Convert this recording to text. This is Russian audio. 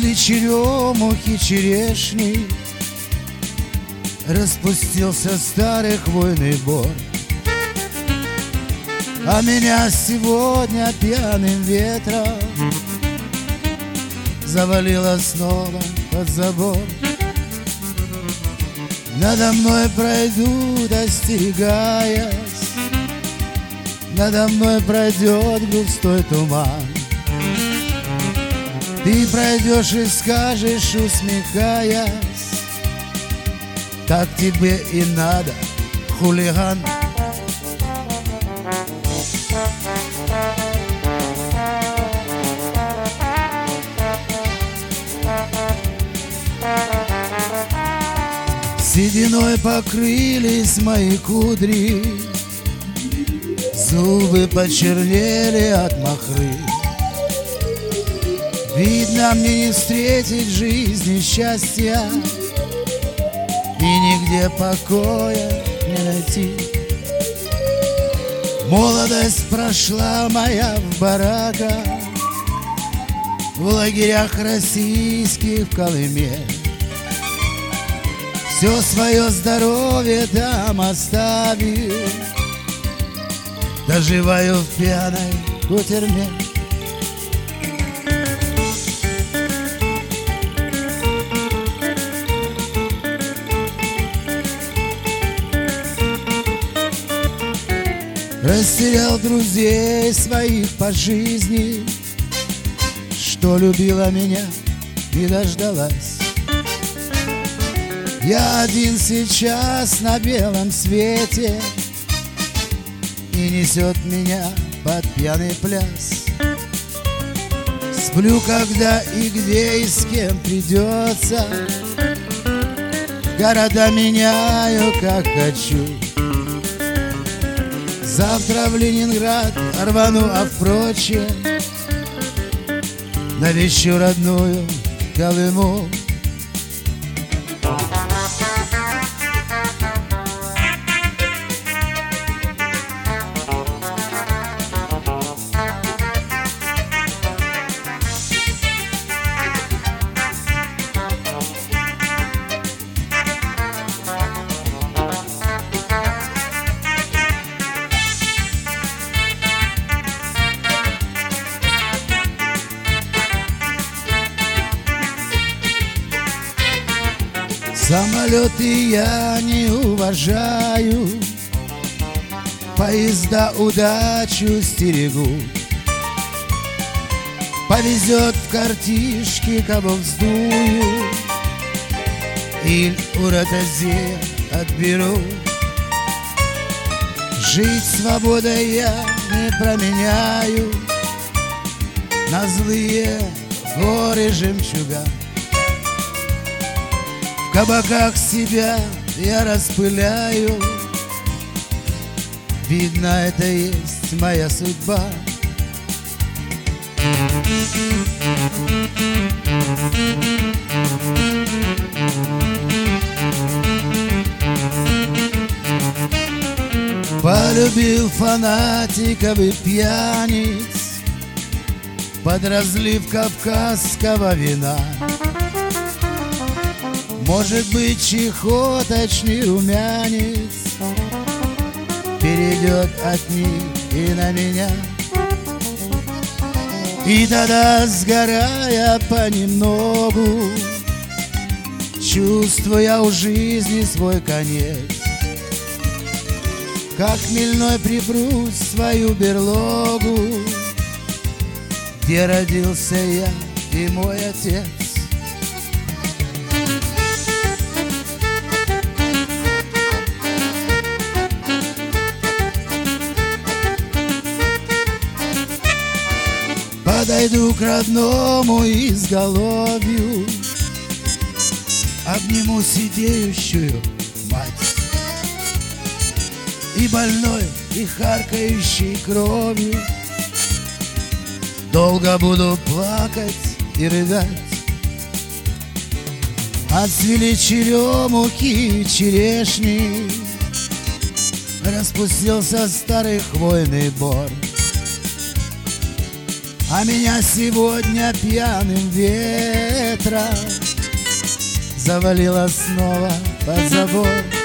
Отцвели черемухи, черешни, распустился старый хвойный бор. А меня сегодня пьяным ветром завалило снова под забор. Надо мной пройдут, остерегаясь, надо мной пройдет густой туман. Ты пройдешь и скажешь, усмехаясь: так тебе и надо, хулиган. Сединой покрылись мои кудри, зубы почернели от махры. Видно, мне не встретить в жизни счастья, и нигде покоя не найти. Молодость прошла моя в бараках, в лагерях российских в Колыме. Все свое здоровье там оставил, доживаю в пьяной кутерьме. Растерял друзей своих по жизни, что любила меня и дождалась. Я один сейчас на белом свете, и несет меня под пьяный пляс. Сплю, когда и где и с кем придется, города меняю, как хочу. Завтра в Ленинград рвану, а впрочем навещу родную Колыму. Самолеты я не уважаю, поезда удачу стерегут. Повезет в картишки, кого вздую, или у ротозея отберу. Жить свободой я не променяю на злые горы жемчуга. В кабаках себя я распыляю, видно, это есть моя судьба. Полюбил фанатиков и пьяниц под разлив кавказского вина. Может быть, чехоточный румянец перейдет от них и на меня. И тогда, сгорая понемногу, чувствуя у жизни свой конец, как хмельной припрусь в свою берлогу, где родился я и мой отец. Подойду к родному изголовью, обниму сидеющую мать, и больной, и харкающей кровью долго буду плакать и рыдать. Отцвели черемухи, черешни, распустился старый хвойный бор. А меня сегодня пьяным ветром завалило снова под забор.